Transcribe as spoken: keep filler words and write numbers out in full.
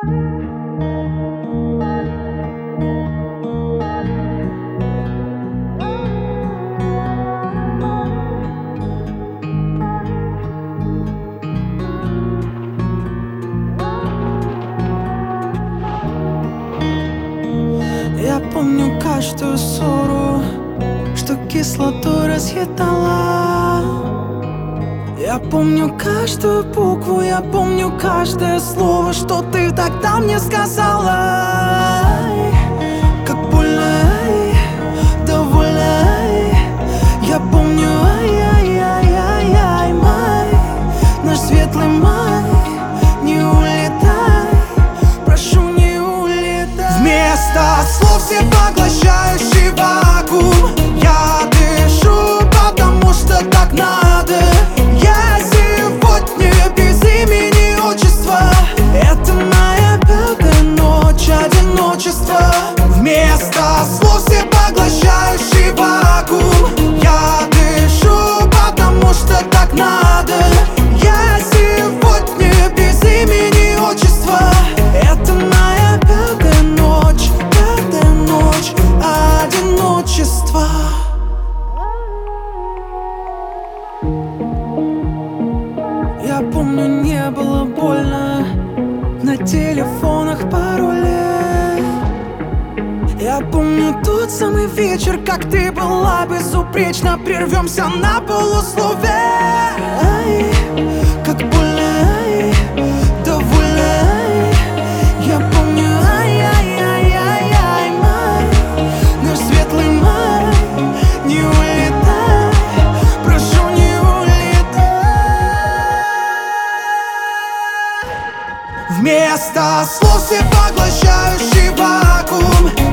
Я помню каждую ссору, что кислотой разъедала. Я помню каждую букву, я помню каждое слово, что ты тогда мне сказала. Ай, как больно, ай, довольно, ай. Я помню, ай-яй-яй-яй, май, наш светлый май. Не улетай, прошу, не улетай. Вместо слов всепоглощающий вакуум я дышу, потому что так надо. Я сегодня без имени, отчества. Это моя пятая ночь одиночества. Вместо слов всепоглощающий вакуум я дышу, потому что так надо. Я сегодня без имени, отчества. Это моя пятая ночь, пятая ночь одиночества. Я помню, не было больно на телефонах пароли. Я помню тот самый вечер, как ты была безупречна. Прервемся на полуслове. Ай, как больно, ай, довольно, ай. Я помню, ай-яй-яй-яй, май, наш светлый май. Не улетай, прошу, не улетай. Вместо слов всепоглощающий вакуум